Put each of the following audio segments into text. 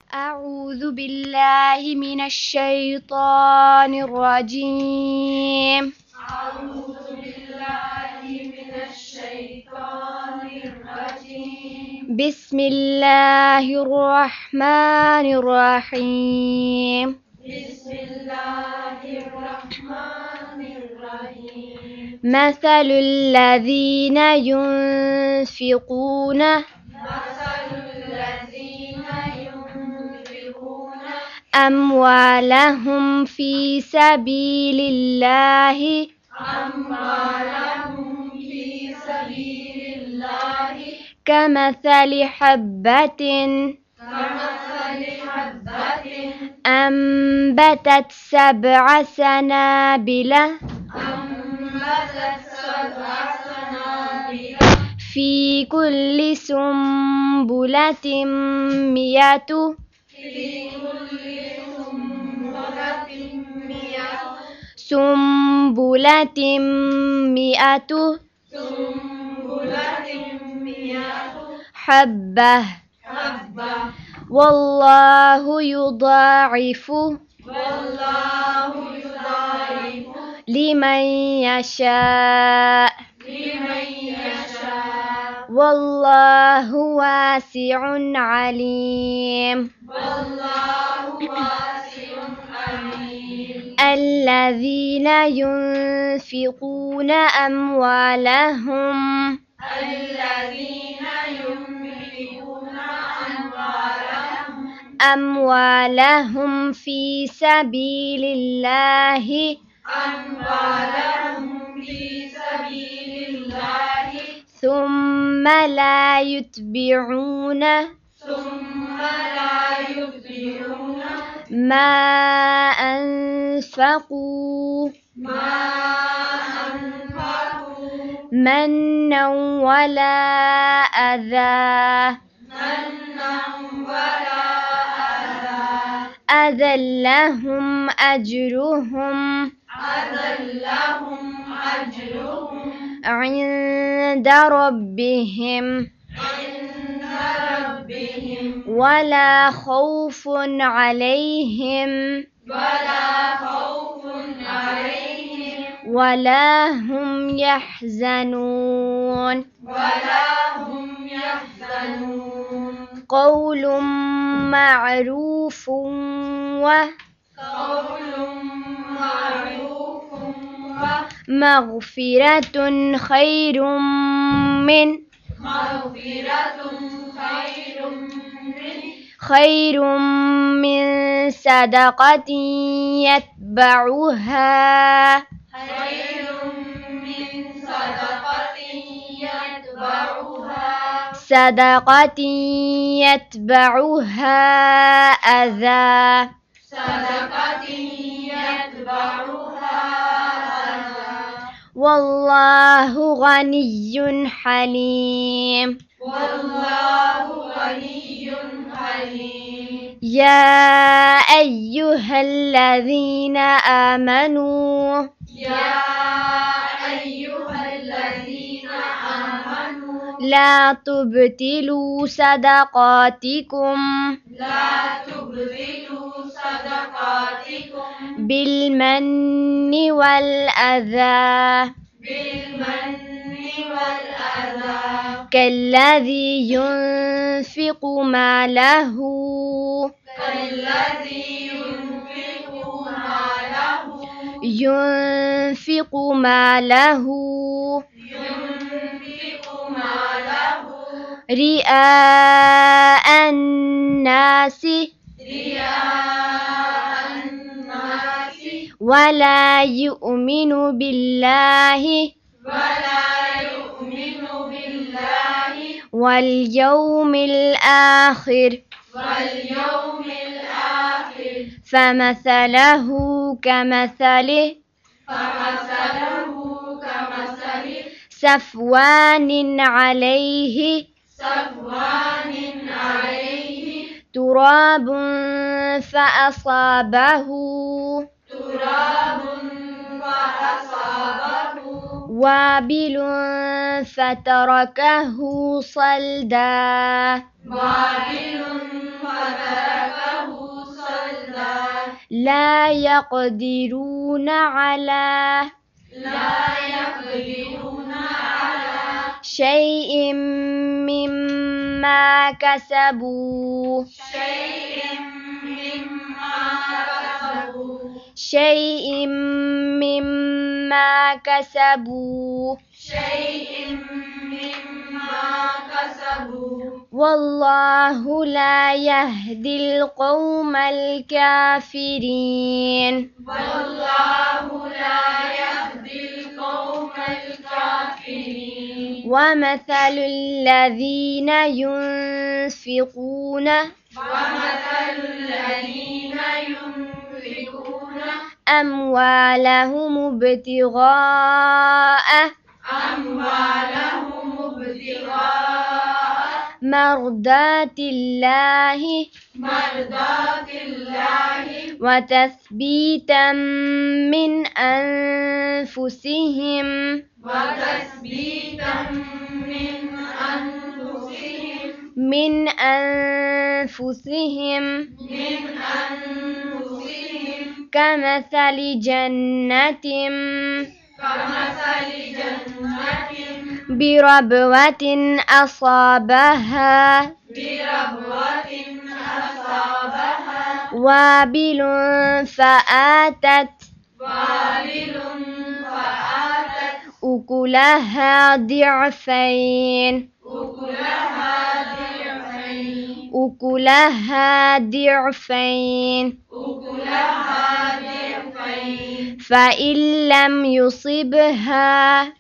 أعوذ بالله من الشيطان الرجيم. أعوذ بالله من الشيطان الرجيم. بسم الله الرحمن الرحيم. بسم الله الرحمن الرحيم. مثل الذين ينفقون أموالهم في سبيل الله كمثل حبة أنبتت 7 سنابل في كل سنبلة 100 سنبلة 100 حبة والله يضاعف لمن يشاء والله واسع عليم. الذين ينفقون أموالهم في سبيل الله ثم لا يتبعون ما أنفقوا منا ولا أذى لهم أجرهم عند ربهم ولا خوف عليهم ولا هم يحزنون. قول معروف ومغفرة خير من صدقة يتبعها أذى والله غني حليم. يا أيها الذين آمنوا لا تبطلوا صدقاتكم بالمن والأذى كالذي ينفق ماله رئاء الناس ولا يؤمن بالله واليوم الآخر فمثله كمثل صفوان عليه تراب فأصابه وابل فتركه صلدا لا يقدرون على شيء مما كسبوا والله لا يهدي القوم الكافرين ومثل الذين ينفقون أموالهم ابتغاء مرضات الله وتثبيتا من أنفسهم كمثل جنة بربوة أصابها وابل فآتت أكلها ضعفين فإن لم يصبها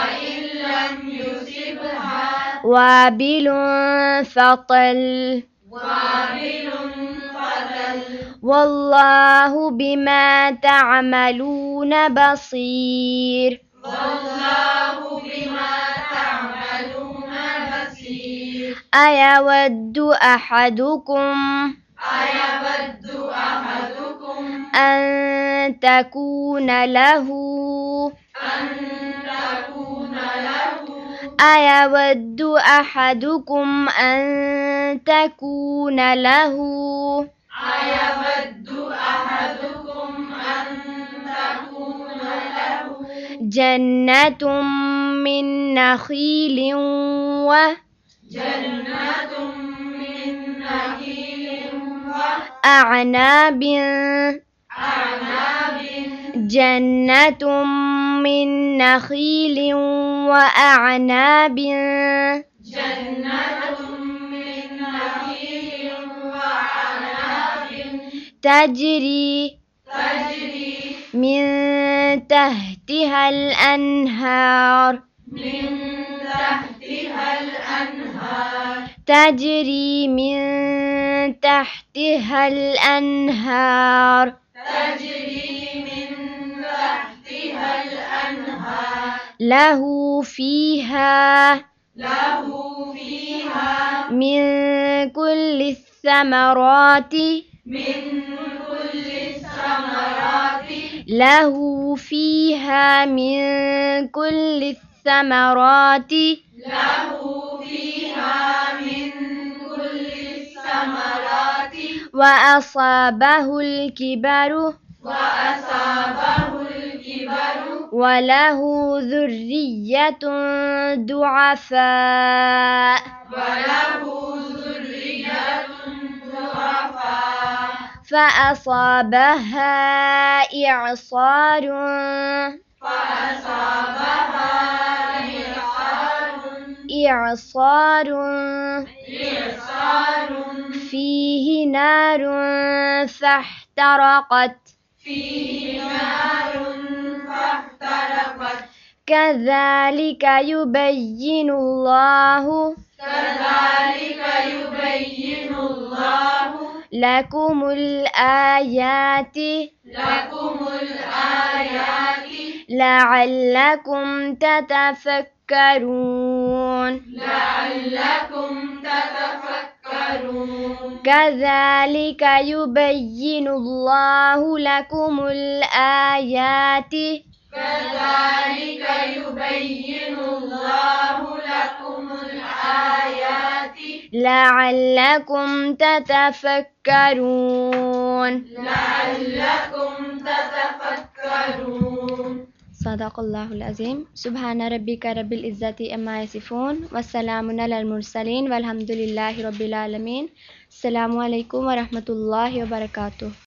وابل فطل والله بما تعملون بصير أيود أحدكم أن تكون له جنة من نخيل وأعناب تجري من تحتها الأنهار له فيها من كل الثمرات وأصابه الكبر وله ذرية ضعفاء فأصابها إعصار فيه نار فاحترقت كذلك يبين الله لكم الآيات لعلكم تتفكرون كذلك يبين الله لكم الآيات لعلكم تتفكرون लअल्लकुम ततफक्करून। सदक़ल्लाहुल अज़ीम। सुब्हाना रब्बिका रब्बिल इज़्ज़ति अम्मा यसिफ़ून वस्सलामुन अलल मुरसलीन वल्हम्दुलिल्लाहि रब्बिल आलमीन। अस्सलामु अलैकुम व रहमतुल्लाहि व बरकातुहू।